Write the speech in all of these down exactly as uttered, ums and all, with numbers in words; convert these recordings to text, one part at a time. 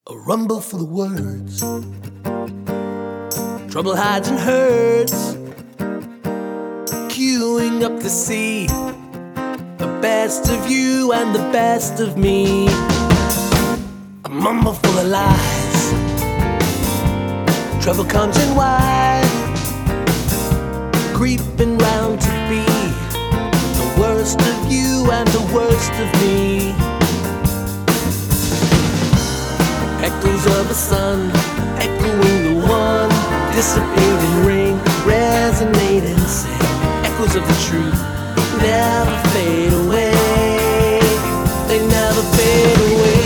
A rumble full of words. Trouble hides and hurts. Queuing up to see the best of you and the best of me. A mumble full of lies. Trouble comes in wide, creeping round to be the worst of you and the worst of me. Echoes of the sun, echoing the one, dissipating ring, resonating sing. Echoes of the truth, never fade away. They never fade away.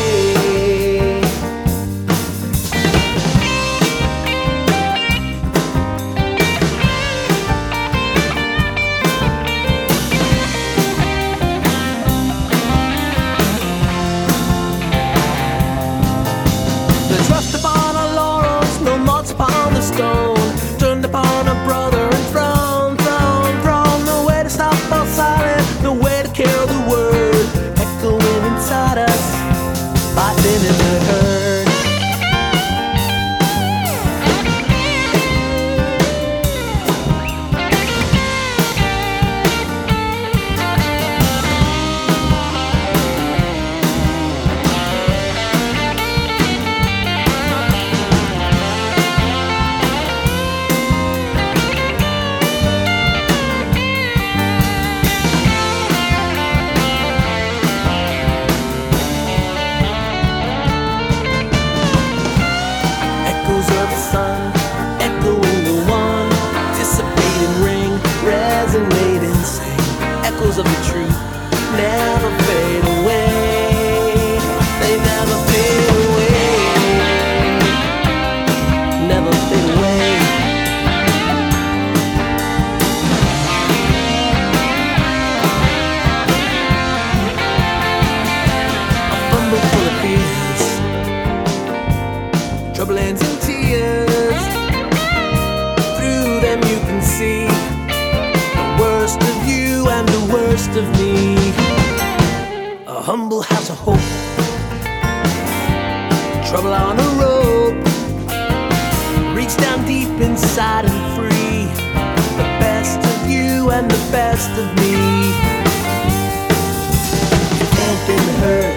There's rust upon our laurels, no moths upon the stone. Turned upon a brother and thrown, thrown, thrown. No way to stop or silent, no way to kill the word. Echoing inside us, fighting in the herd. Echoes of the sun, echoing the one, dissipating ring, resonating sing. Echoes of the truth, never fade away. They never fade away. Never fade away. A fumble full of fears, trouble ends in tears. Through them you can see the worst of you and the worst of me. A humble house of hope, trouble on a rope. Reach down deep inside and free the best of you and the best of me. You've been hurt.